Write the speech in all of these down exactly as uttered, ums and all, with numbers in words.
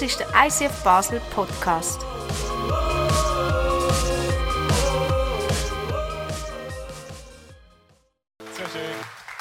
Das ist der I C F Basel Podcast. So schön.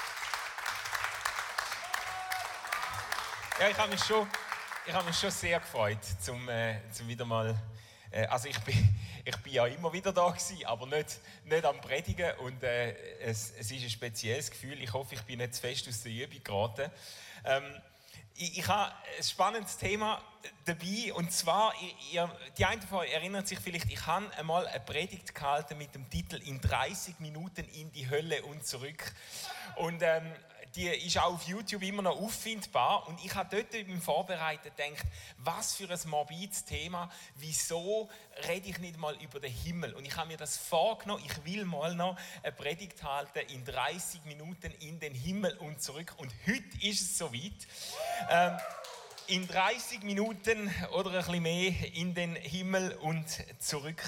Ja, ich habe mich schon, ich habe mich schon sehr gefreut, zum, äh, zum wieder mal. Äh, also ich bin, ich bin ja immer wieder da gewesen, aber nicht, nicht am Predigen und äh, es, es ist ein spezielles Gefühl. Ich hoffe, ich bin nicht zu fest aus der Übung geraten. Ähm, ich, ich habe ein spannendes Thema dabei und zwar, ihr, die einen von euch erinnern sich vielleicht, ich habe einmal eine Predigt gehalten mit dem Titel «In dreißig Minuten in die Hölle und zurück». Und ähm, die ist auch auf YouTube immer noch auffindbar. Und ich habe dort beim Vorbereiten gedacht, was für ein morbides Thema, wieso rede ich nicht mal über den Himmel? Und ich habe mir das vorgenommen, ich will mal noch eine Predigt halten in dreißig Minuten in den Himmel und zurück. Und heute ist es soweit. Ähm, in dreißig Minuten oder ein bisschen mehr in den Himmel und zurück.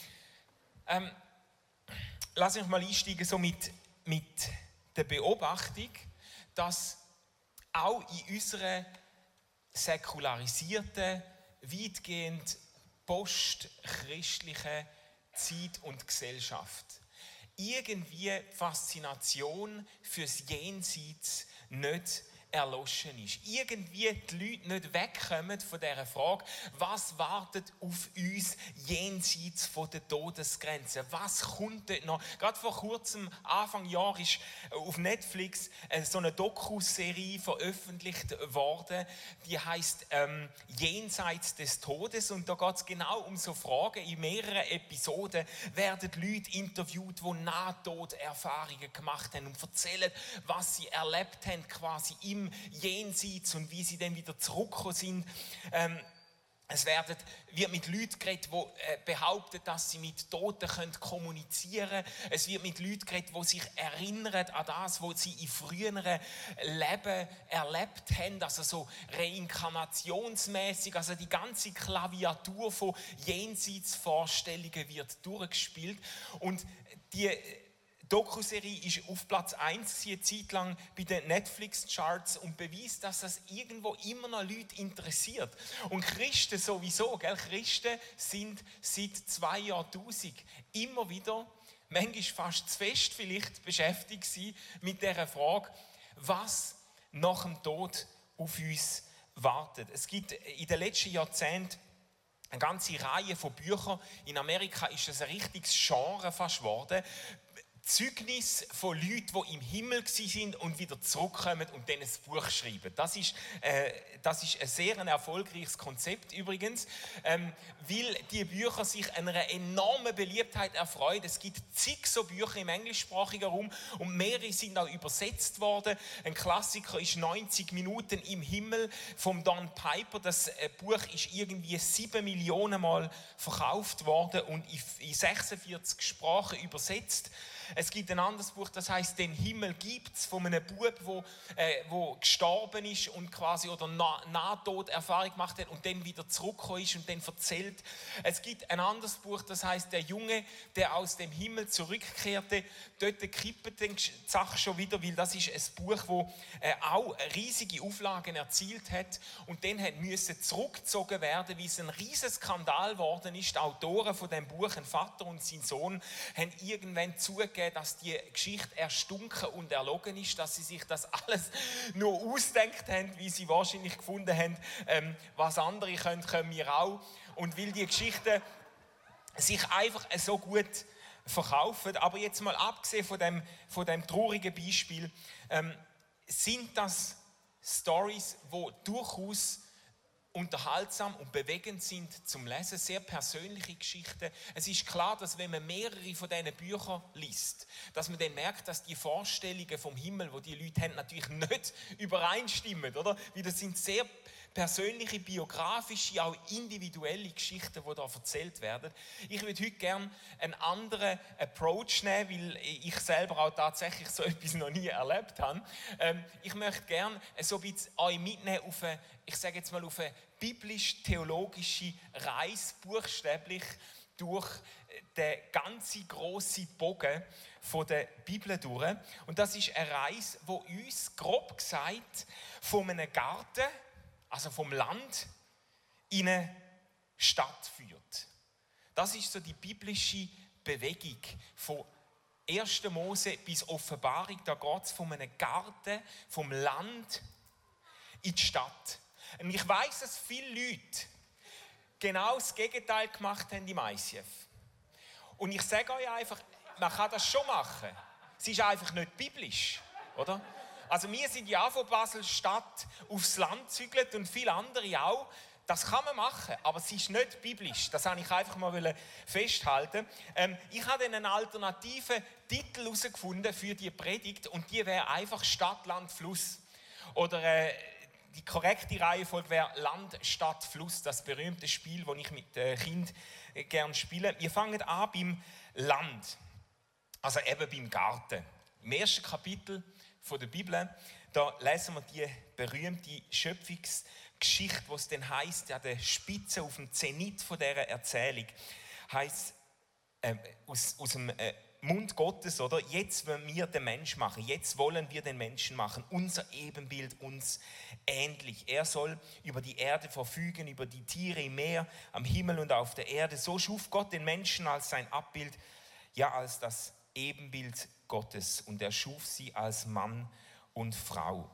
Ähm, lass mich mal einsteigen so mit, mit der Beobachtung, dass auch in unserer säkularisierten, weitgehend postchristlichen Zeit und Gesellschaft irgendwie die Faszination fürs Jenseits nicht erloschen ist. Irgendwie die Leute nicht wegkommen von dieser Frage, was wartet auf uns jenseits von der Todesgrenze? Was kommt dort noch? Gerade vor kurzem, Anfang Jahr, ist auf Netflix so eine Doku-Serie veröffentlicht worden, die heisst ähm, «Jenseits des Todes». Und da geht es genau um so Fragen. In mehreren Episoden werden Leute interviewt, die Nahtoderfahrungen gemacht haben und erzählen, was sie erlebt haben, quasi im Jenseits und wie sie dann wieder zurückgekommen sind. Ähm, es werden, wird mit Leuten geredet, die äh, behaupten, dass sie mit Toten können kommunizieren können. Es wird mit Leuten geredet, die sich erinnern an das, was sie in früheren Leben erlebt haben. Also so reinkarnationsmäßig. Also die ganze Klaviatur von Jenseitsvorstellungen wird durchgespielt. Und die Die Doku-Serie ist auf Platz eins eine Zeit lang bei den Netflix-Charts und beweist, dass das irgendwo immer noch Leute interessiert. Und Christen sowieso, gell? Christen sind seit zwei Jahrtausend immer wieder, manchmal fast zu fest vielleicht, beschäftigt gewesen mit dieser Frage, was nach dem Tod auf uns wartet. Es gibt in den letzten Jahrzehnten eine ganze Reihe von Büchern. In Amerika ist es ein richtiges Genre fast geworden. Zeugnis von Leuten, die im Himmel waren und wieder zurückkommen und dann ein Buch schreiben. Das ist, äh, das ist ein sehr ein erfolgreiches Konzept übrigens, ähm, weil die Bücher sich einer enormen Beliebtheit erfreuen. Es gibt zig so Bücher im englischsprachigen Raum und mehrere sind auch übersetzt worden. Ein Klassiker ist neunzig Minuten im Himmel von Don Piper. Das äh, Buch ist irgendwie sieben Millionen Mal verkauft worden und in, in sechsundvierzig Sprachen übersetzt. Es gibt ein anderes Buch, das heißt «Den Himmel gibt's», von einem Bub, wo, äh, wo gestorben ist und quasi oder Na- Nahtoderfahrung gemacht hat und dann wieder zurückgekommen ist und dann erzählt. Es gibt ein anderes Buch, das heißt «Der Junge, der aus dem Himmel zurückkehrte». Dort kippt die Sache schon wieder, weil das ist ein Buch, das äh, auch riesige Auflagen erzielt hat und dann hat müssen zurückgezogen werden, weil es ein riesen Skandal geworden ist. Die Autoren von dem Buch, ein Vater und sein Sohn, haben irgendwann zugegeben, dass die Geschichte erstunken und erlogen ist, dass sie sich das alles nur ausgedacht haben, wie sie wahrscheinlich gefunden haben, ähm, was andere können, können wir auch. Und weil die Geschichten sich einfach so gut verkaufen, aber jetzt mal abgesehen von dem, von dem traurigen Beispiel, ähm, sind das Storys, die durchaus unterhaltsam und bewegend sind zum Lesen, sehr persönliche Geschichten. Es ist klar, dass wenn man mehrere von diesen Büchern liest, dass man dann merkt, dass die Vorstellungen vom Himmel, die die Leute haben, natürlich nicht übereinstimmen, oder? Weil das sind sehr persönliche, biografische, auch individuelle Geschichten, die da erzählt werden. Ich würde heute gerne einen anderen Approach nehmen, weil ich selber auch tatsächlich so etwas noch nie erlebt habe. Ähm, ich möchte gerne so ein bisschen euch mitnehmen auf eine, ich sage jetzt mal, auf eine biblisch-theologische Reise, buchstäblich durch den ganzen grossen Bogen von der Bibel durch. Und das ist eine Reise, die uns, grob gesagt, von einem Garten, also vom Land, in eine Stadt führt. Das ist so die biblische Bewegung von ersten Mose bis Offenbarung. Da geht es von einem Garten, vom Land in die Stadt. Und ich weiss, dass viele Leute genau das Gegenteil gemacht haben im I C F. Und ich sage euch einfach, man kann das schon machen. Es ist einfach nicht biblisch, oder? Also wir sind ja von Basel-Stadt aufs Land gezügelt und viele andere auch. Das kann man machen, aber es ist nicht biblisch. Das wollte ich einfach mal festhalten. Ähm, ich habe einen alternativen Titel herausgefunden für die Predigt und die wäre einfach Stadt, Land, Fluss. Oder äh, die korrekte Reihenfolge wäre Land, Stadt, Fluss. Das berühmte Spiel, das ich mit äh, Kind äh, gerne spiele. Wir fangen an beim Land, also eben beim Garten. Im ersten Kapitel von der Bibel, da lesen wir die berühmte Schöpfungsgeschichte, wo es dann heisst, an der Spitze, auf dem Zenit von dieser Erzählung, heisst äh, aus, aus dem äh, Mund Gottes, oder? Jetzt wollen wir den Menschen machen, jetzt wollen wir den Menschen machen, unser Ebenbild uns ähnlich. Er soll über die Erde verfügen, über die Tiere im Meer, am Himmel und auf der Erde. So schuf Gott den Menschen als sein Abbild, ja als das Ebenbild Gottes, und er schuf sie als Mann und Frau.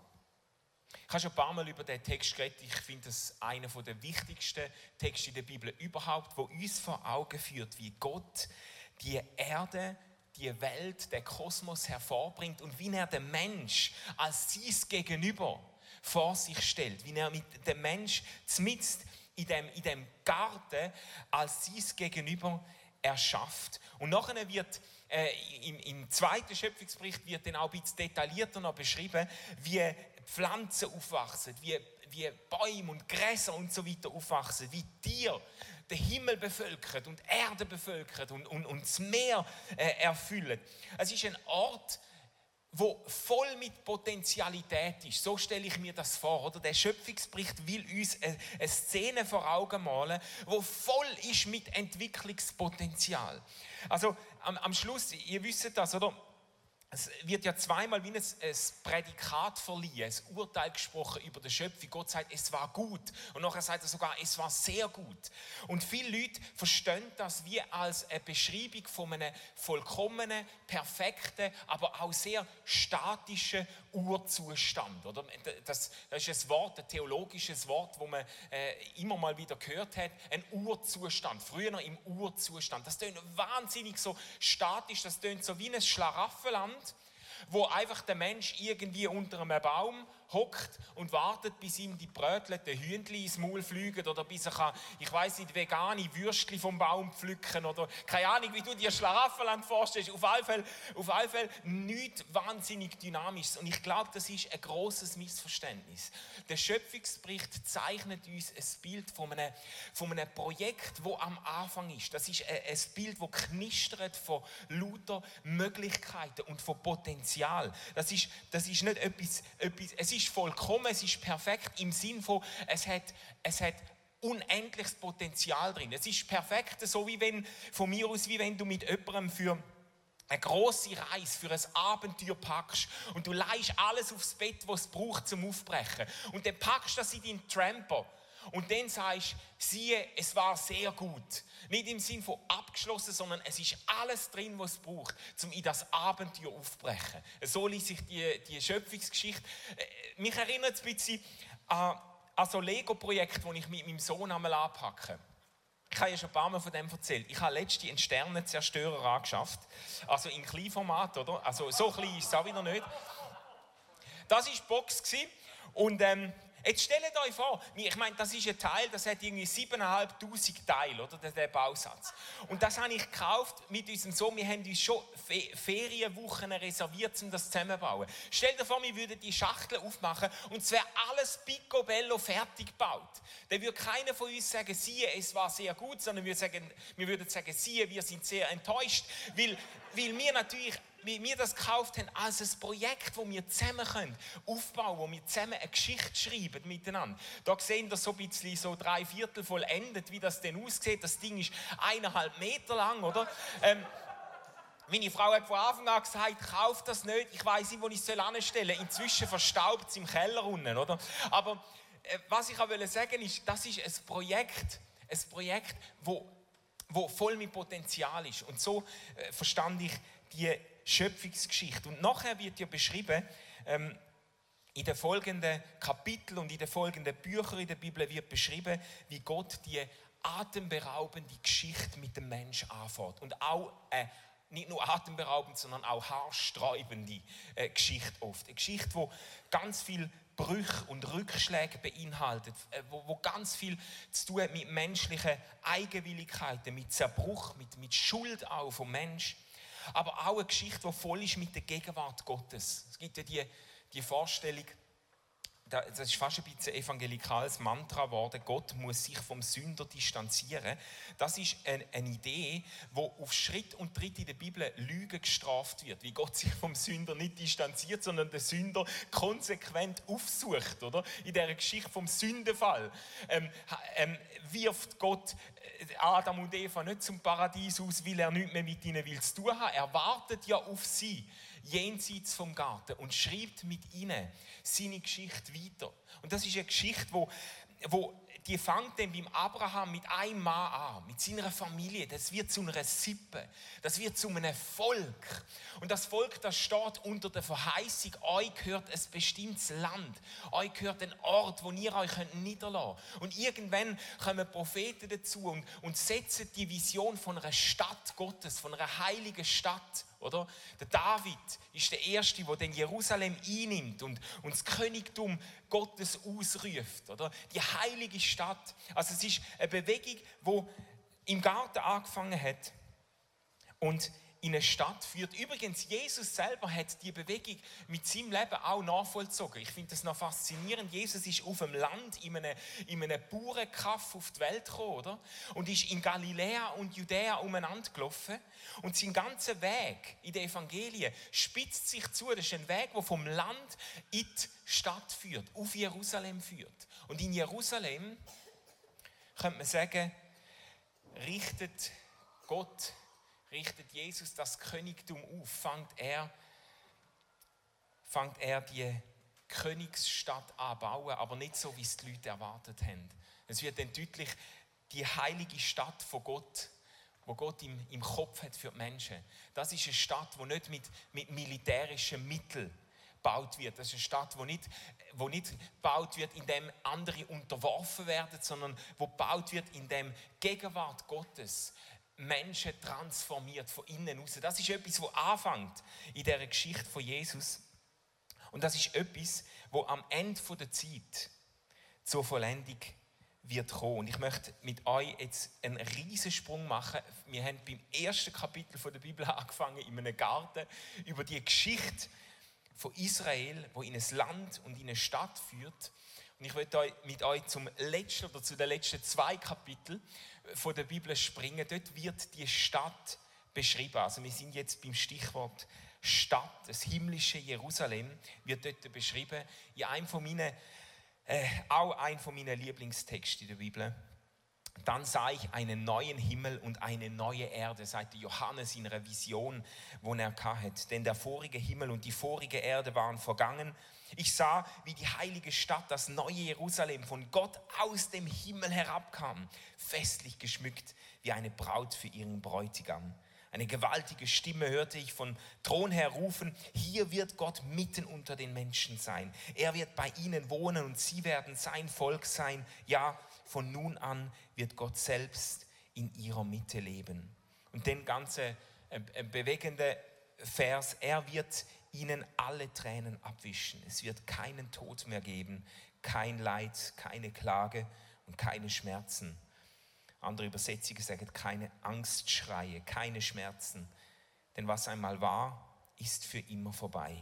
Ich habe schon ein paar Mal über diesen Text geredet. Ich finde das einer der wichtigsten Texte in der Bibel überhaupt, wo uns vor Augen führt, wie Gott die Erde, die Welt, den Kosmos hervorbringt und wie er den Mensch als sein Gegenüber vor sich stellt, wie er mit dem Mensch zmitzt in dem, in dem Garten als sein Gegenüber erschafft. Und nachher wird äh, im, im zweiten Schöpfungsbericht wird dann auch ein bisschen detaillierter noch beschrieben, wie Pflanzen aufwachsen, wie, wie Bäume und Gräser und so weiter aufwachsen, wie Tiere den Himmel bevölkert und Erde bevölkert und, und, und das Meer äh, erfüllen. Es ist ein Ort, wo voll mit Potentialität ist. So stelle ich mir das vor. Oder? Der Schöpfungsbericht will uns eine, eine Szene vor Augen malen, wo voll ist mit Entwicklungspotenzial. Also am, am Schluss, ihr wisst das, oder? Es wird ja zweimal wie ein, ein Prädikat verliehen, ein Urteil gesprochen über die Schöpfung. Gott sagt, es war gut. Und nachher sagt er sogar, es war sehr gut. Und viele Leute verstehen das wie als eine Beschreibung von einem vollkommenen, perfekten, aber auch sehr statischen Urzustand. Oder? Das, das ist ein Wort, ein theologisches Wort, das man äh, immer mal wieder gehört hat. Ein Urzustand, früher im Urzustand. Das tönt wahnsinnig so statisch, das tönt so wie ein Schlaraffenland, wo einfach der Mensch irgendwie unter einem Baum hockt und wartet, bis ihm die brötelten Hühnchen ins Maul fliegen oder bis er kann, ich weiss nicht, vegane Würstchen vom Baum pflücken oder keine Ahnung, wie du dir Schlaraffenland vorstellst. Auf alle Fälle, auf alle Fälle nichts wahnsinnig Dynamisches. Und ich glaube, das ist ein grosses Missverständnis. Der Schöpfungsbericht zeichnet uns ein Bild von einem, von einem Projekt, das am Anfang ist. Das ist ein, ein Bild, das knistert von lauter Möglichkeiten und von Potenzial. Das ist, das ist nicht etwas, etwas, es ist vollkommen, es ist perfekt im Sinn von, es hat, es hat unendliches Potenzial drin. Es ist perfekt, so wie wenn, von mir aus, wie wenn du mit jemandem für eine grosse Reise, für ein Abenteuer packst und du leihst alles aufs Bett, was es braucht zum Aufbrechen. Und dann packst du das in deinen Tramper. Und dann sagst du, siehe, es war sehr gut. Nicht im Sinn von abgeschlossen, sondern es ist alles drin, was es braucht, um in das Abenteuer aufzubrechen. So liest sich die, die Schöpfungsgeschichte. Mich erinnert es ein bisschen an, an so Lego-Projekte, die ich mit meinem Sohn einmal anpacke. Ich habe ja schon ein paar Mal von dem erzählt. Ich habe letztens einen Sternenzerstörer angeschafft. Also in Kleinformat, oder? Also so klein ist es auch wieder nicht. Das war die Box. Und ähm, jetzt stellt euch vor, ich meine, das ist ein Teil, das hat irgendwie siebentausendfünfhundert Teile, oder, der, der Bausatz. Und das habe ich gekauft mit unserem Sohn. Wir haben uns schon Fe- Ferienwochen reserviert, um das zusammenzubauen. Stellt euch vor, wir würden die Schachtel aufmachen und es wäre alles picobello fertig gebaut. Dann würde keiner von uns sagen, siehe, es war sehr gut, sondern wir, sagen, wir würden sagen, siehe, wir sind sehr enttäuscht, weil, weil wir natürlich wie wir das gekauft haben, als ein Projekt, das wir zusammen können, aufbauen, wo wir zusammen eine Geschichte schreiben miteinander. Da sehen wir so ein bisschen so drei Viertel vollendet, wie das denn aussieht. Das Ding ist eineinhalb Meter lang, oder? Ähm, meine Frau hat von Anfang an gesagt, kauf das nicht, ich weiss nicht, wo ich es anstellen soll. Inzwischen verstaubt es im Keller unten, oder? Aber äh, was ich auch sagen wollte, ist, das ist ein Projekt, ein Projekt, wo, wo voll mit Potenzial ist. Und so äh, verstand ich die Schöpfungsgeschichte. Und nachher wird ja beschrieben, ähm, in den folgenden Kapiteln und in den folgenden Büchern in der Bibel wird beschrieben, wie Gott die atemberaubende Geschichte mit dem Menschen anfängt. Und auch äh, nicht nur atemberaubend, sondern auch haarsträubende äh, Geschichte oft. Eine Geschichte, die ganz viel Brüche und Rückschläge beinhaltet, äh, wo, wo ganz viel zu tun hat mit menschlichen Eigenwilligkeiten, mit Zerbruch, mit, mit Schuld auch vom Mensch. Aber auch eine Geschichte, die voll ist mit der Gegenwart Gottes. Es gibt ja die Die Vorstellung, das ist fast ein bisschen evangelikales Mantra geworden, Gott muss sich vom Sünder distanzieren. Das ist eine, eine Idee, wo auf Schritt und Tritt in der Bibel Lüge gestraft wird. Wie Gott sich vom Sünder nicht distanziert, sondern den Sünder konsequent aufsucht. Oder? In dieser Geschichte vom Sündenfall ähm, ähm, wirft Gott Adam und Eva nicht zum Paradies aus, weil er nichts mehr mit ihnen will zu tun haben. Er wartet ja auf sie jenseits vom Garten und schreibt mit ihnen seine Geschichte weiter. Und das ist eine Geschichte, wo, wo die fängt dann beim Abraham mit einem Mann an, mit seiner Familie. Das wird zu einer Sippe, das wird zu einem Volk. Und das Volk, das steht unter der Verheißung, euch gehört ein bestimmtes Land, euch gehört ein Ort, wo ihr euch niederlassen könnt. Und irgendwann kommen Propheten dazu und, und setzen die Vision von einer Stadt Gottes, von einer heiligen Stadt. Oder? Der David ist der Erste, der den Jerusalem einnimmt und, und das Königtum Gottes ausruft. Oder? Die heilige Stadt. Also es ist eine Bewegung, die im Garten angefangen hat und in eine Stadt führt. Übrigens, Jesus selber hat die Bewegung mit seinem Leben auch nachvollzogen. Ich finde das noch faszinierend. Jesus ist auf dem Land in einem, in einem Bauernkaff auf die Welt gekommen, oder? Und ist in Galiläa und Judäa umeinander gelaufen. Und sein ganzer Weg in den Evangelien spitzt sich zu. Das ist ein Weg, der vom Land in die Stadt führt, auf Jerusalem führt. Und in Jerusalem, könnte man sagen, richtet Gott richtet Jesus das Königtum auf, fängt er, fängt er die Königsstadt an bauen, aber nicht so, wie es die Leute erwartet haben. Es wird dann deutlich, die heilige Stadt von Gott, wo Gott im, im Kopf hat für die Menschen. Das ist eine Stadt, die nicht mit, mit militärischen Mitteln gebaut wird. Das ist eine Stadt, die nicht, wo nicht gebaut wird, indem andere unterworfen werden, sondern wo gebaut wird, indem Gegenwart Gottes Menschen transformiert von innen raus. Das ist etwas, was anfängt in dieser Geschichte von Jesus. Und das ist etwas, was am Ende der Zeit zur Vollendung wird kommen. Und ich möchte mit euch jetzt einen riesen Sprung machen. Wir haben beim ersten Kapitel der Bibel angefangen, in einem Garten, über die Geschichte von Israel, wo in ein Land und in eine Stadt führt. Und ich möchte mit euch zum letzten oder zu den letzten zwei Kapiteln von der Bibel springen. Dort wird die Stadt beschrieben. Also wir sind jetzt beim Stichwort Stadt. Das himmlische Jerusalem wird dort beschrieben. In einem von meinen, äh, auch ein von meinen Lieblingstexten in der Bibel. Dann sah ich einen neuen Himmel und eine neue Erde, sagte Johannes in einer Vision, wo er hatte. Denn der vorige Himmel und die vorige Erde waren vergangen. Ich sah, wie die heilige Stadt, das neue Jerusalem, von Gott aus dem Himmel herabkam, festlich geschmückt wie eine Braut für ihren Bräutigam. Eine gewaltige Stimme hörte ich von Thron her rufen, hier wird Gott mitten unter den Menschen sein. Er wird bei ihnen wohnen und sie werden sein Volk sein. Ja, von nun an wird Gott selbst in ihrer Mitte leben. Und den ganzen äh, bewegenden Vers, er wird ihnen alle Tränen abwischen. Es wird keinen Tod mehr geben, kein Leid, keine Klage und keine Schmerzen. Andere Übersetzungen sagen keine Angstschreie, keine Schmerzen. Denn was einmal war, ist für immer vorbei.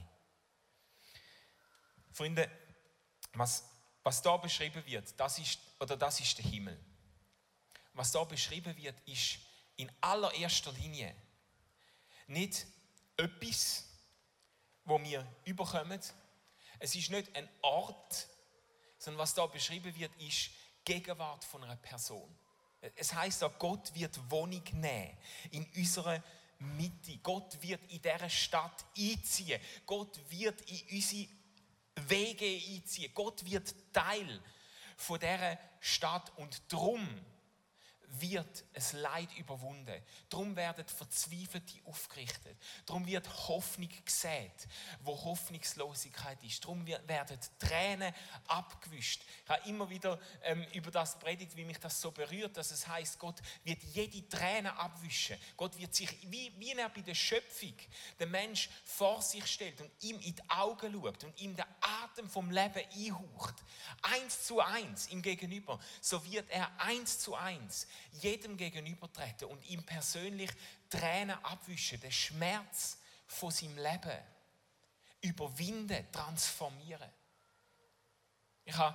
Freunde, was, was da beschrieben wird, das ist, oder das ist der Himmel. Was da beschrieben wird, ist in allererster Linie nicht etwas, wo wir überkommen. Es ist nicht ein Ort, sondern was da beschrieben wird, ist Gegenwart von einer Person. Es heisst auch, Gott wird Wohnung nehmen in unserer Mitte. Gott wird in dieser Stadt einziehen. Gott wird in unsere Wege einziehen. Gott wird Teil von dieser Stadt und drum wird es Leid überwunden. Darum werden Verzweifelte aufgerichtet. Darum wird Hoffnung gesät, wo Hoffnungslosigkeit ist. Darum werden Tränen abgewischt. Ich habe immer wieder ähm, über das predigt, wie mich das so berührt, dass es heißt, Gott wird jede Träne abwischen. Gott wird sich, wie, wie er bei der Schöpfung den Mensch vor sich stellt und ihm in die Augen schaut und ihm den Atem vom Leben einhaucht. Eins zu eins ihm gegenüber. So wird er eins zu eins jedem gegenübertreten und ihm persönlich Tränen abwischen, den Schmerz von seinem Leben überwinden, transformieren. Ich habe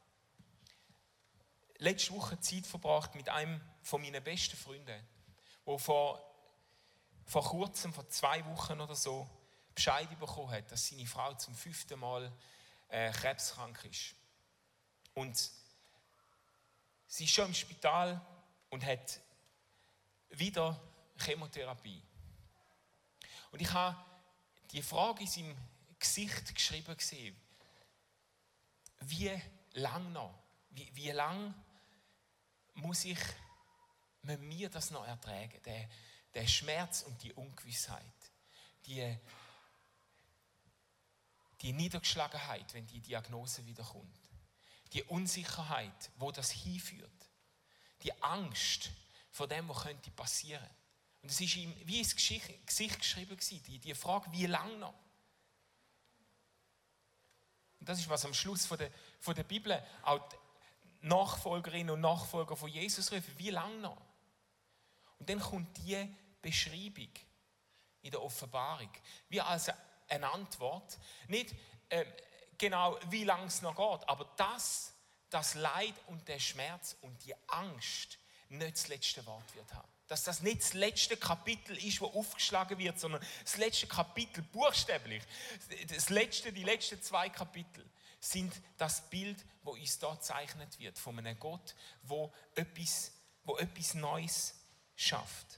letzte Woche Zeit verbracht mit einem von meinen besten Freunden, der vor, vor kurzem, vor zwei Wochen oder so, Bescheid bekommen hat, dass seine Frau zum fünften Mal äh, krebskrank ist. Und sie ist schon im Spital und hat wieder Chemotherapie. Und ich habe die Frage in seinem Gesicht geschrieben gesehen, wie lange noch, wie, wie lange muss ich, müssen wir das noch ertragen, der, der Schmerz und die Ungewissheit, die, die Niedergeschlagenheit, wenn die Diagnose wiederkommt, die Unsicherheit, wo das hinführt, die Angst vor dem, was könnte passieren. Und es ist ihm wie ins Gesicht geschrieben gewesen, die, die Frage, wie lange noch? Und das ist, was am Schluss von der, von der Bibel auch die Nachfolgerinnen und Nachfolger von Jesus rufen, wie lange noch? Und dann kommt die Beschreibung in der Offenbarung, wie als eine Antwort, nicht äh, genau, wie lange es noch geht, aber das, das Leid und der Schmerz und die Angst nicht das letzte Wort wird haben. Dass das nicht das letzte Kapitel ist, das aufgeschlagen wird, sondern das letzte Kapitel, buchstäblich, das letzte, die letzten zwei Kapitel sind das Bild, das uns da gezeichnet wird, von einem Gott, wo etwas, wo etwas Neues schafft.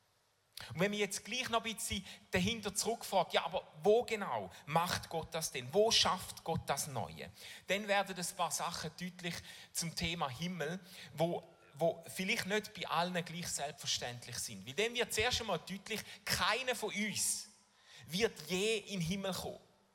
Und wenn man jetzt gleich noch ein bisschen dahinter zurückfragt, ja, aber wo genau macht Gott das denn? Wo schafft Gott das Neue? Dann werden ein paar Sachen deutlich zum Thema Himmel, wo, wo vielleicht nicht bei allen gleich selbstverständlich sind. Weil dann wird zuerst einmal deutlich, keiner von uns wird je in den Himmel kommen.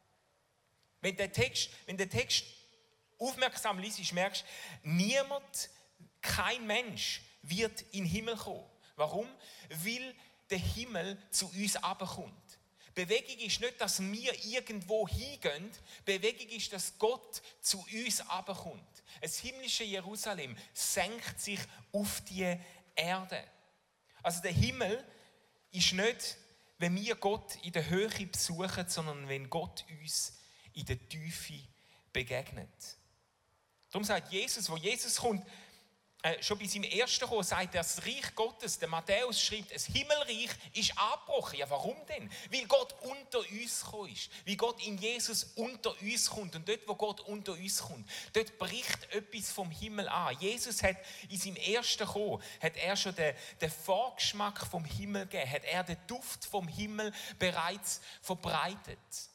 Wenn der Text, wenn der Text aufmerksam liest, merkst du, niemand, kein Mensch wird in den Himmel kommen. Warum? Weil der Himmel zu uns herabkommt. Bewegung ist nicht, dass wir irgendwo hingehen. Bewegung ist, dass Gott zu uns herabkommt. Das himmlische Jerusalem senkt sich auf die Erde. Also der Himmel ist nicht, wenn wir Gott in der Höhe besuchen, sondern wenn Gott uns in der Tiefe begegnet. Darum sagt Jesus, wo Jesus kommt, Äh, schon bei seinem ersten Kommen sagt er, das Reich Gottes, der Matthäus schreibt, das Himmelreich ist abgebrochen. Ja, warum denn? Weil Gott unter uns gekommen ist. Weil Gott in Jesus unter uns kommt. Und dort, wo Gott unter uns kommt, dort bricht etwas vom Himmel an. Jesus hat in seinem ersten Kommen, hat er schon den, den Vorgeschmack vom Himmel gegeben, hat er den Duft vom Himmel bereits verbreitet.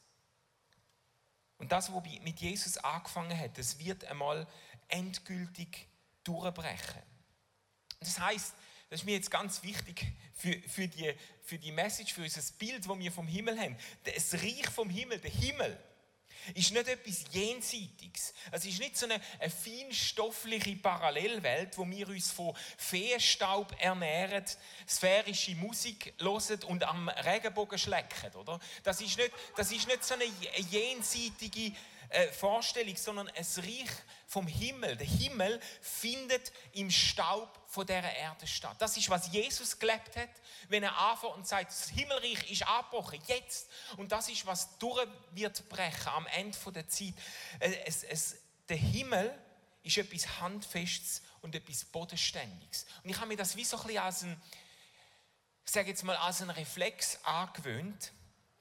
Und das, was mit Jesus angefangen hat, das wird einmal endgültig durchbrechen. Das heisst, das ist mir jetzt ganz wichtig für, für, die, für die Message, für unser Bild, das wir vom Himmel haben. Das Reich vom Himmel, der Himmel, ist nicht etwas Jenseitiges. Es ist nicht so eine, eine feinstoffliche Parallelwelt, wo wir uns von Feenstaub ernähren, sphärische Musik hören und am Regenbogen schlecken. Oder? Das ist nicht, das ist nicht so eine jenseitige äh, Vorstellung, sondern ein Reich vom Himmel. Der Himmel findet im Staub von dieser Erde statt. Das ist, was Jesus gelebt hat, wenn er anfängt und sagt, das Himmelreich ist abgebrochen, jetzt. Und das ist, was durch wird brechen am Ende der Zeit. Es, es, der Himmel ist etwas Handfestes und etwas Bodenständiges. Und ich habe mir das wie so ein bisschen als ein, ich sage jetzt mal, als ein Reflex angewöhnt,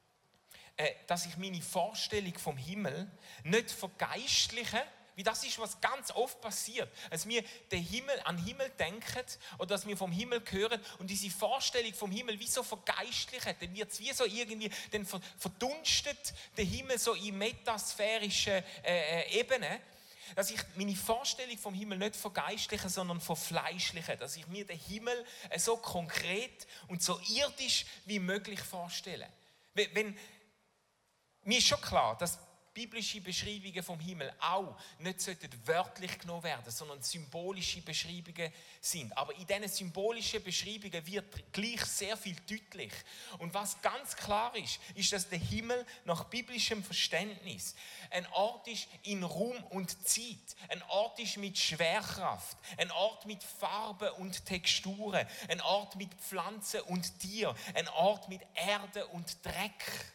dass ich meine Vorstellung vom Himmel nicht vergeistliche, wie das ist, was ganz oft passiert, dass wir den Himmel, an den Himmel denken oder dass wir vom Himmel hören und diese Vorstellung vom Himmel wie so vergeistlichen, dann wird es wie so irgendwie, dann verdunstet der Himmel so in metasphärischen äh, Ebenen. Dass ich meine Vorstellung vom Himmel nicht vergeistliche, sondern verfleischliche. Dass ich mir den Himmel so konkret und so irdisch wie möglich vorstelle. Wenn, wenn, mir ist schon klar, dass biblische Beschreibungen vom Himmel auch nicht wörtlich genommen werden, sondern symbolische Beschreibungen sind. Aber in diesen symbolischen Beschreibungen wird gleich sehr viel deutlich. Und was ganz klar ist, ist, dass der Himmel nach biblischem Verständnis ein Ort ist in Raum und Zeit, ein Ort ist mit Schwerkraft, ein Ort mit Farben und Texturen, ein Ort mit Pflanzen und Tieren, ein Ort mit Erde und Dreck.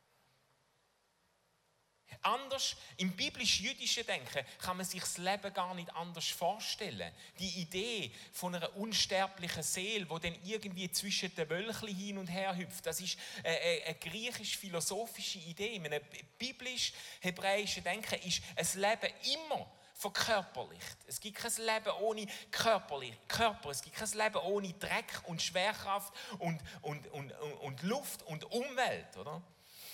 Anders, im biblisch-jüdischen Denken kann man sich das Leben gar nicht anders vorstellen. Die Idee von einer unsterblichen Seele, die dann irgendwie zwischen den Wölkchen hin und her hüpft, das ist eine, eine griechisch-philosophische Idee. In einem biblisch-hebräischen Denken ist ein Leben immer verkörperlicht. Es gibt kein Leben ohne Körperlich, Körper, es gibt kein Leben ohne Dreck und Schwerkraft und, und, und, und, und Luft und Umwelt, oder?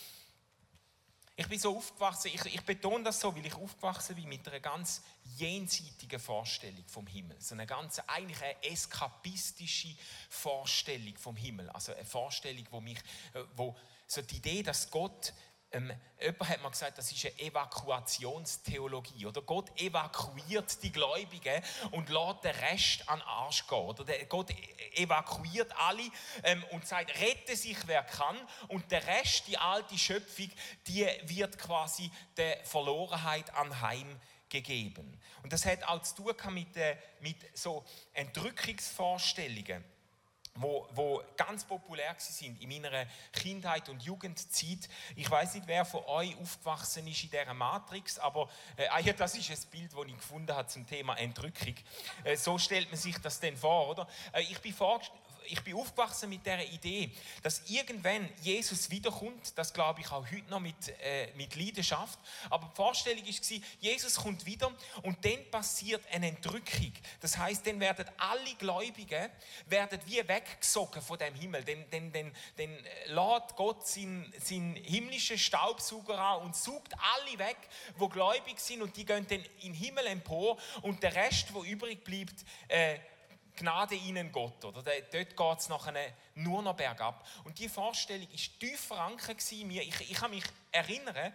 Ich bin so aufgewachsen, ich, ich betone das so, weil ich aufgewachsen bin mit einer ganz jenseitigen Vorstellung vom Himmel. So eine ganz, eigentlich eine eskapistische Vorstellung vom Himmel. Also eine Vorstellung, wo mich, wo so die Idee, dass Gott, ähm, jemand hat mal gesagt, das ist eine Evakuationstheologie. Oder Gott evakuiert die Gläubigen und lässt den Rest an den Arsch gehen. Oder der, Gott evakuiert alle ähm, und sagt, rette sich wer kann. Und der Rest, die alte Schöpfung, die wird quasi der Verlorenheit anheim gegeben. Und das hat auch zu tun mit, äh, mit so Entrückungsvorstellungen, Wo, wo ganz populär sind in meiner Kindheit und Jugendzeit. Ich weiß nicht, wer von euch aufgewachsen ist in dieser Matrix, aber äh, ah ja, das ist ein Bild, das ich gefunden habe zum Thema Entrückung. Äh, so stellt man sich das denn vor, oder? Äh, ich bin vor, Ich bin aufgewachsen mit dieser Idee, dass irgendwann Jesus wiederkommt, das glaube ich auch heute noch mit, äh, mit Leidenschaft, aber die Vorstellung war, Jesus kommt wieder und dann passiert eine Entrückung. Das heisst, dann werden alle Gläubigen werden wie weggesogen von dem Himmel. Dann, dann, dann, dann lädt Gott seinen, seinen himmlischen Staubsauger an und saugt alle weg, die gläubig sind, und die gehen dann in den Himmel empor, und der Rest, der übrig bleibt, äh, Gnade ihnen Gott, oder? Dort geht es nachher nur noch bergab. Und diese Vorstellung war tief verankert in mir. Ich, ich kann mich erinnern,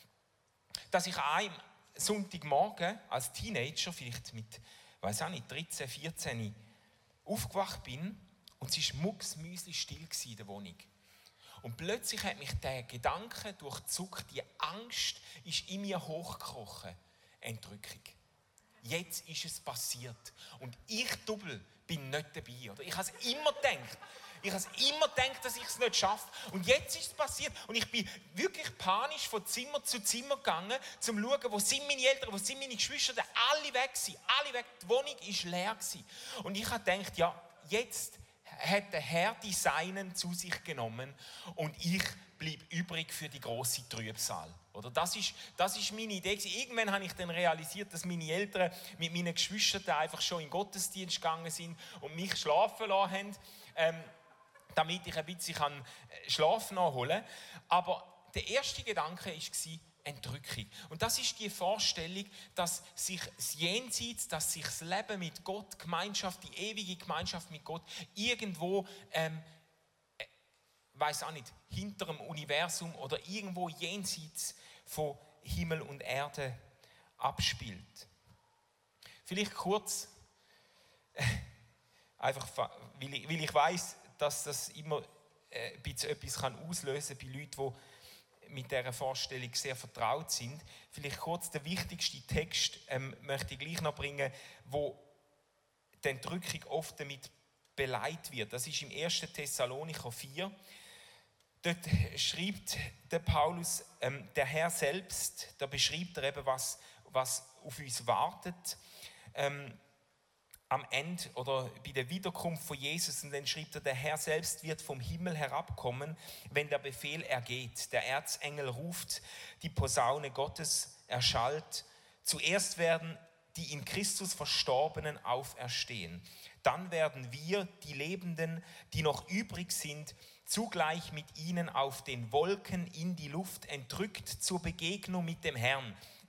dass ich an einem Sonntagmorgen als Teenager, vielleicht mit, weiß auch nicht, dreizehn, vierzehn, aufgewacht bin, und es war mucksmäusli still in der Wohnung. Und plötzlich hat mich der Gedanke durchzuckt, die Angst ist in mir hochgekrochen. Entrückung. Jetzt ist es passiert. Und ich doppel bin nicht dabei. Oder? Ich habe es immer gedacht. Ich habe es immer gedacht, dass ich es nicht schaffe. Und jetzt ist es passiert. Und ich bin wirklich panisch von Zimmer zu Zimmer gegangen, um zu schauen, wo sind meine Eltern, wo sind meine Geschwister. Alle weg waren. Alle weg. Die Wohnung war leer. Und ich habe gedacht, ja, jetzt hat der Herr die Seinen zu sich genommen und ich bleibe übrig für die grosse Trübsal. Oder? Das ist, das ist meine Idee. Irgendwann habe ich dann realisiert, dass meine Eltern mit meinen Geschwistern einfach schon in den Gottesdienst gegangen sind und mich schlafen lassen haben, ähm, damit ich ein bisschen Schlaf nachholen kann. Aber der erste Gedanke war Entrückung. Und das ist die Vorstellung, dass sich das Jenseits, dass sich das Leben mit Gott, Gemeinschaft, die ewige Gemeinschaft mit Gott irgendwo ähm, weiß auch nicht, hinter dem Universum oder irgendwo jenseits von Himmel und Erde abspielt. Vielleicht kurz, äh, einfach, weil ich, weil ich weiss, dass das immer äh, ein bisschen etwas kann auslösen bei Leuten, die mit dieser Vorstellung sehr vertraut sind. Vielleicht kurz der wichtigste Text ähm, möchte ich gleich noch bringen, wo die Entrückung oft damit beleidigt wird. Das ist im ersten Thessalonicher vier. Dort schreibt der Paulus, ähm, der Herr selbst, da beschreibt er eben, was, was auf uns wartet ähm, am Ende oder bei der Wiederkunft von Jesus. Und dann schreibt er, der Herr selbst wird vom Himmel herabkommen, wenn der Befehl ergeht. Der Erzengel ruft, die Posaune Gottes erschallt. Zuerst werden die in Christus Verstorbenen auferstehen. Dann werden wir, die Lebenden, die noch übrig sind, zugleich mit ihnen auf den Wolken in die Luft entrückt zur Begegnung mit dem Herrn.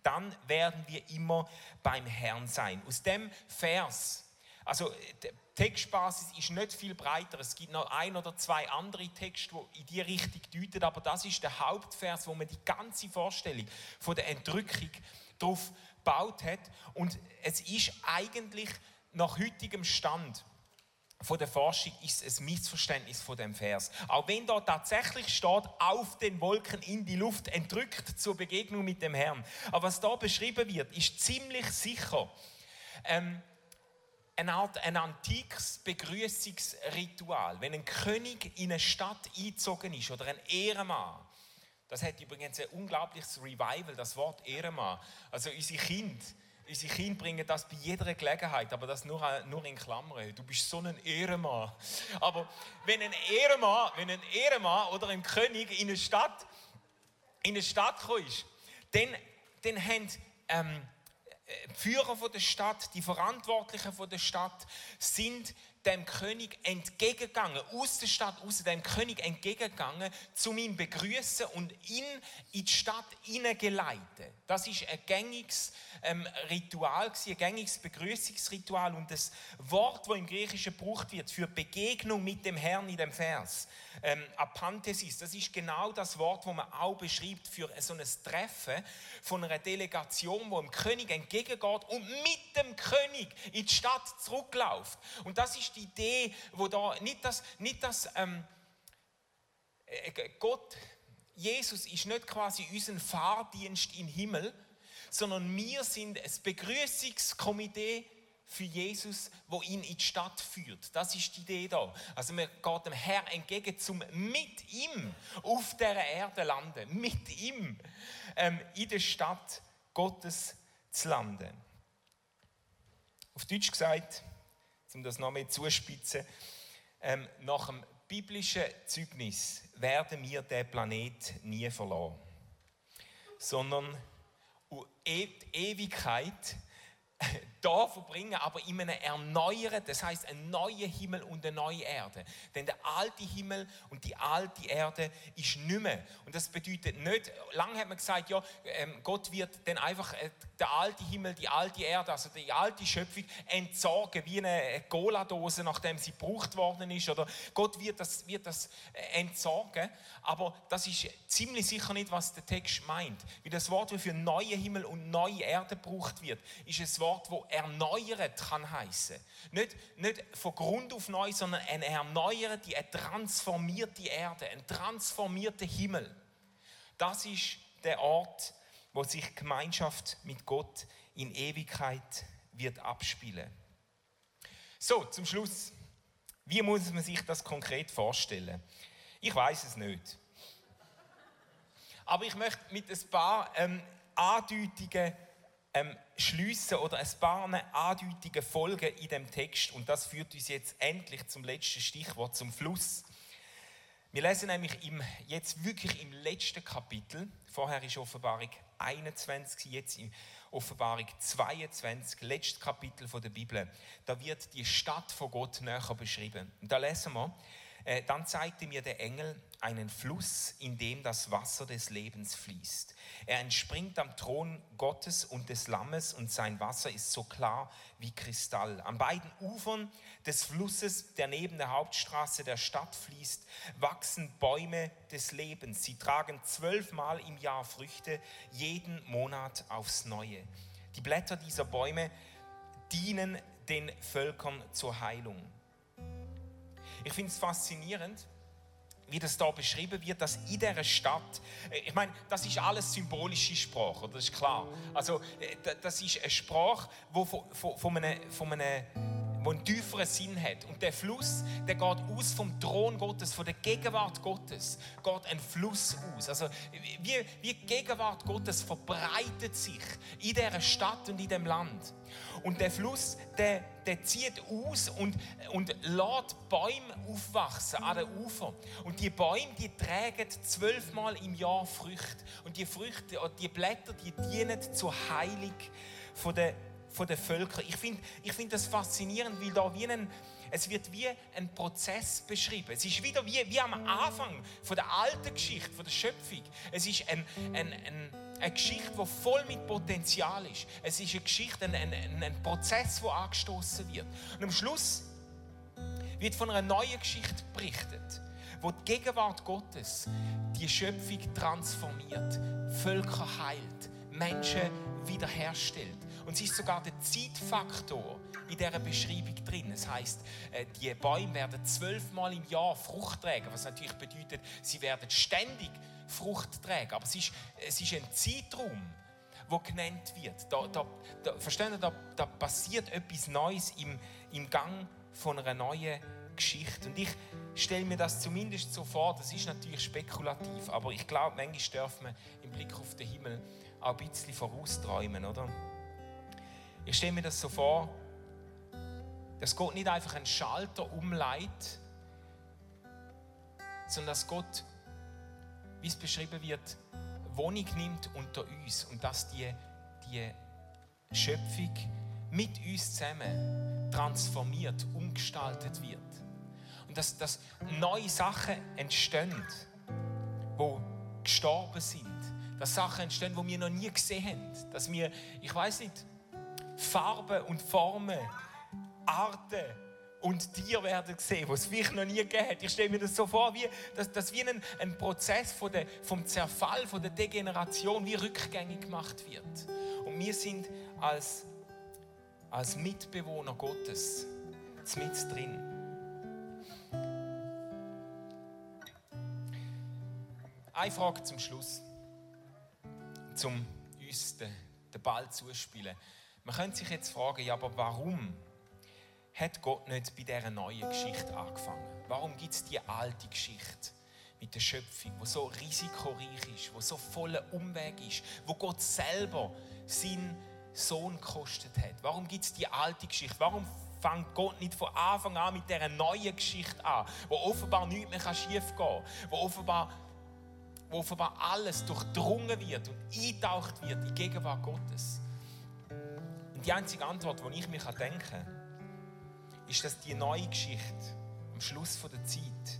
dann werden wir immer beim Herrn sein. Aus dem Vers, also die Textbasis ist nicht viel breiter. Es gibt noch ein oder zwei andere Texte, die in diese Richtung deuten, aber das ist der Hauptvers, wo man die ganze Vorstellung von der Entrückung darauf gebaut hat. Und es ist eigentlich nach heutigem Stand von der Forschung ist es ein Missverständnis von dem Vers. Auch wenn da tatsächlich steht, auf den Wolken in die Luft entrückt zur Begegnung mit dem Herrn. Aber was da beschrieben wird, ist ziemlich sicher ähm, eine Art ein antikes Begrüßungsritual. Wenn ein König in eine Stadt eingezogen ist oder ein Ehrenmann, das hat übrigens ein unglaubliches Revival, das Wort Ehrenmann. Also unsere Kinder, unsere Kinder bringen das bei jeder Gelegenheit, aber das nur, nur in Klammern. Du bist so ein Ehrenmann. Aber wenn ein Ehrenmann, wenn ein Ehrenmann oder ein König in eine Stadt, in eine Stadt gekommen ist, dann, dann haben ähm, die Führer von der Stadt, die Verantwortlichen von der Stadt, sind dem König entgegengegangen, aus der Stadt, aus dem König entgegengegangen, um ihn begrüßen und ihn in die Stadt hineingeleitet. Das ist ein gängiges ähm, Ritual, ein gängiges Begrüßungsritual und das Wort, das im Griechischen gebraucht wird für Begegnung mit dem Herrn in dem Vers, ähm, Apanthesis, das ist genau das Wort, das man auch beschreibt für so ein Treffen von einer Delegation, wo dem König entgegengeht und mit dem König in die Stadt zurückläuft. Und das ist die Idee, wo da nicht das, nicht das ähm, Gott, Jesus ist nicht quasi unser Fahrdienst im Himmel, sondern wir sind ein Begrüßungskomitee für Jesus, wo ihn in die Stadt führt. Das ist die Idee da. Also man geht dem Herrn entgegen, um mit ihm auf dieser Erde zu landen, mit ihm ähm, in der Stadt Gottes zu landen. Auf Deutsch gesagt, um das noch mehr zuspitzen, ähm, nach dem biblischen Zeugnis werden wir den Planet nie verlassen, sondern die Ewigkeit da verbringen, aber in einem erneuern, das heisst ein neuer Himmel und eine neue Erde. Denn der alte Himmel und die alte Erde ist nicht mehr. Und das bedeutet nicht, lange hat man gesagt, ja, Gott wird dann einfach der alte Himmel, die alte Erde, also die alte Schöpfung entsorgen, wie eine Cola-Dose, nachdem sie gebraucht worden ist. Oder Gott wird das, wird das entsorgen. Aber das ist ziemlich sicher nicht, was der Text meint. Wie das Wort, das für neue Himmel und neue Erde gebraucht wird, ist ein Wort, das erneuert kann heissen. Nicht, nicht von Grund auf neu, sondern eine erneuerte, eine transformierte Erde, ein transformierter Himmel. Das ist der Ort, wo sich Gemeinschaft mit Gott in Ewigkeit wird abspielen. So, zum Schluss. Wie muss man sich das konkret vorstellen? Ich weiß es nicht. Aber ich möchte mit ein paar ähm, Andeutungen ähm, schliessen oder ein paar Andeutungen folgen in dem Text. Und das führt uns jetzt endlich zum letzten Stichwort, zum Fluss. Wir lesen nämlich im, jetzt wirklich im letzten Kapitel, vorher ist Offenbarung einundzwanzig, jetzt in Offenbarung zweiundzwanzig, letztes Kapitel der Bibel, da wird die Stadt von Gott näher beschrieben. Und da lesen wir, äh, dann zeigte mir der Engel einen Fluss, in dem das Wasser des Lebens fließt. Er entspringt am Thron Gottes und des Lammes und sein Wasser ist so klar wie Kristall. An beiden Ufern des Flusses, der neben der Hauptstraße der Stadt fließt, wachsen Bäume des Lebens. Sie tragen zwölfmal im Jahr Früchte, jeden Monat aufs Neue. Die Blätter dieser Bäume dienen den Völkern zur Heilung. Ich finde es faszinierend, wie das da beschrieben wird, dass in dieser Stadt, ich meine, das ist alles symbolische Sprache, das ist klar. Also das ist eine Sprache, die von, von, von einem, von einem, wo einen tieferen Sinn hat. Und der Fluss, der geht aus vom Thron Gottes, von der Gegenwart Gottes, geht ein Fluss aus. Also wie, wie die Gegenwart Gottes verbreitet sich in dieser Stadt und in diesem Land. Und der Fluss, der, der zieht aus und, und lässt Bäume aufwachsen an den Ufern. Und die Bäume, die tragen zwölfmal im Jahr Früchte. Und die Früchte, die Blätter, die dienen zur Heilung von der, von den Völkern. Ich finde ich find das faszinierend, weil da wie ein, es wird wie ein Prozess beschrieben. Es ist wieder wie, wie am Anfang von der alten Geschichte, von der Schöpfung. Es ist ein, ein, ein, eine Geschichte, die voll mit Potenzial ist. Es ist eine Geschichte, ein, ein, ein Prozess, der angestoßen wird. Und am Schluss wird von einer neuen Geschichte berichtet, wo die Gegenwart Gottes die Schöpfung transformiert, Völker heilt, Menschen wiederherstellt. Und es ist sogar der Zeitfaktor in dieser Beschreibung drin. Das heisst, die Bäume werden zwölfmal im Jahr Frucht tragen, was natürlich bedeutet, sie werden ständig Frucht tragen. Aber es ist, es ist ein Zeitraum, der genannt wird. Da, da, da, verstehen Sie, da, da passiert etwas Neues im, im Gang von einer neuen Geschichte. Und ich stelle mir das zumindest so vor, das ist natürlich spekulativ, aber ich glaube, manchmal darf man im Blick auf den Himmel auch ein bisschen vorausträumen, oder? Ich stelle mir das so vor, dass Gott nicht einfach einen Schalter umleitet, sondern dass Gott, wie es beschrieben wird, Wohnung nimmt unter uns und dass die, die Schöpfung mit uns zusammen transformiert, umgestaltet wird. Und dass, dass neue Sachen entstehen, die gestorben sind. Dass Sachen entstehen, die wir noch nie gesehen haben. Dass wir, ich weiss nicht, Farben und Formen, Arten und Tiere werden sehen, die es vielleicht noch nie gegeben hat. Ich stelle mir das so vor, wie, dass, dass wie ein, ein Prozess von der, vom Zerfall, von der Degeneration wie rückgängig gemacht wird. Und wir sind als, als Mitbewohner Gottes mit drin. Eine Frage zum Schluss, um uns den, den Ball zuspielen. Man könnte sich jetzt fragen, ja, aber warum hat Gott nicht bei dieser neuen Geschichte angefangen? Warum gibt es die alte Geschichte mit der Schöpfung, die so risikoreich ist, die so voller Umweg ist, wo Gott selber seinen Sohn gekostet hat? Warum gibt es die alte Geschichte? Warum fängt Gott nicht von Anfang an mit dieser neuen Geschichte an, wo offenbar nichts mehr schief gehen kann, wo offenbar, wo offenbar alles durchdrungen wird und eingetaucht wird in die Gegenwart Gottes? Und die einzige Antwort, die ich mir denken kann, ist, dass die neue Geschichte am Schluss der Zeit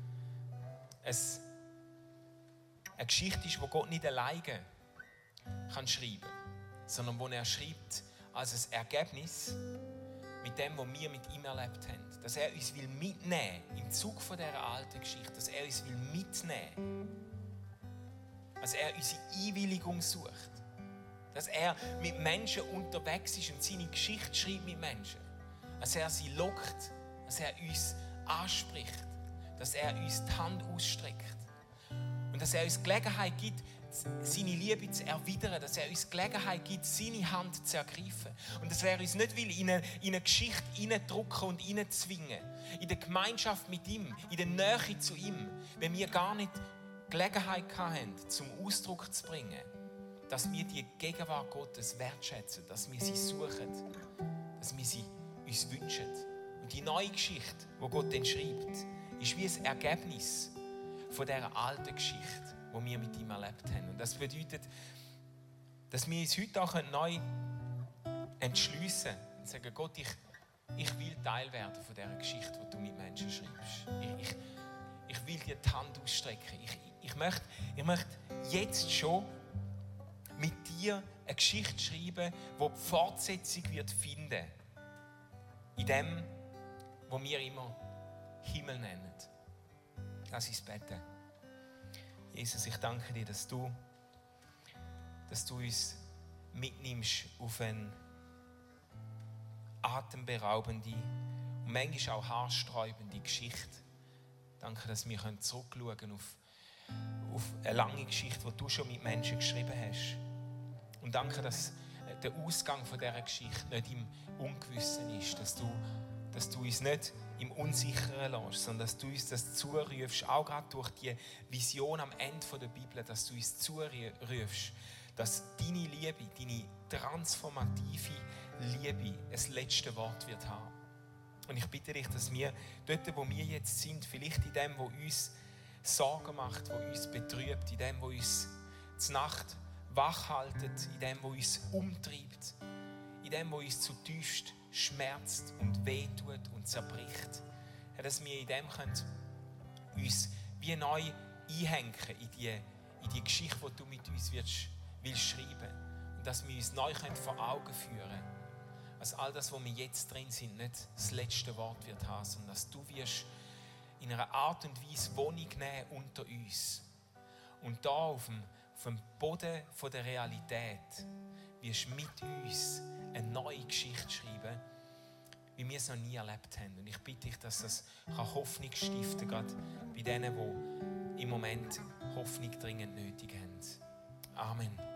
eine Geschichte ist, die Gott nicht alleine kann schreiben kann, sondern die er schreibt als ein Ergebnis mit dem, was wir mit ihm erlebt haben. Dass er uns will mitnehmen im Zug von dieser alten Geschichte, dass er uns will mitnehmen, dass er unsere Einwilligung sucht, dass er mit Menschen unterwegs ist und seine Geschichte schreibt mit Menschen. Dass er sie lockt, dass er uns anspricht, dass er uns die Hand ausstreckt und dass er uns Gelegenheit gibt, seine Liebe zu erwidern, dass er uns Gelegenheit gibt, seine Hand zu ergreifen und dass er uns nicht will in eine, in eine Geschichte hineindrücken und hineinzwingen, in der Gemeinschaft mit ihm, in der Nähe zu ihm, wenn wir gar nicht Gelegenheit hatten, zum Ausdruck zu bringen, dass wir die Gegenwart Gottes wertschätzen, dass wir sie suchen, dass wir sie uns wünschen. Und die neue Geschichte, die Gott dann schreibt, ist wie ein Ergebnis von dieser alten Geschichte, die wir mit ihm erlebt haben. Und das bedeutet, dass wir uns heute auch neu entschliessen und sagen, Gott, ich, ich will Teil werden von dieser Geschichte, die du mit Menschen schreibst. Ich, ich, ich will dir die Hand ausstrecken. Ich, ich, möchte, ich möchte jetzt schon mit dir eine Geschichte schreiben, die die Fortsetzung wird finden in dem, was wir immer Himmel nennen. Lass uns beten. Jesus, ich danke dir, dass du, dass du uns mitnimmst auf eine atemberaubende und manchmal auch haarsträubende Geschichte. Danke, dass wir zurückschauen können auf, auf eine lange Geschichte, die du schon mit Menschen geschrieben hast. Und danke, dass der Ausgang von dieser Geschichte nicht im Ungewissen ist, dass du, dass du uns nicht im Unsicheren lässt, sondern dass du uns das zurufst, auch gerade durch die Vision am Ende der Bibel, dass du uns zurufst, dass deine Liebe, deine transformative Liebe das letzte Wort wird haben. Und ich bitte dich, dass wir dort, wo wir jetzt sind, vielleicht in dem, was uns Sorgen macht, was uns betrübt, in dem, was uns die Nacht wach haltet, in dem, was uns umtreibt, in dem, was uns zutiefst schmerzt und wehtut und zerbricht. Herr, dass wir in dem können uns wie neu einhängen in die, in die Geschichte, die du mit uns willst, willst schreiben. Und dass wir uns neu können vor Augen führen können, dass all das, wo wir jetzt drin sind, nicht das letzte Wort wird haben, sondern dass du wirst in einer Art und Weise Wohnung nehmen unter uns. Und da auf dem, auf dem Boden von der Realität wirst du mit uns eine neue Geschichte schreiben, wie wir es noch nie erlebt haben. Und ich bitte dich, dass das Hoffnung stiften kann, gerade bei denen, die im Moment Hoffnung dringend nötig haben. Amen.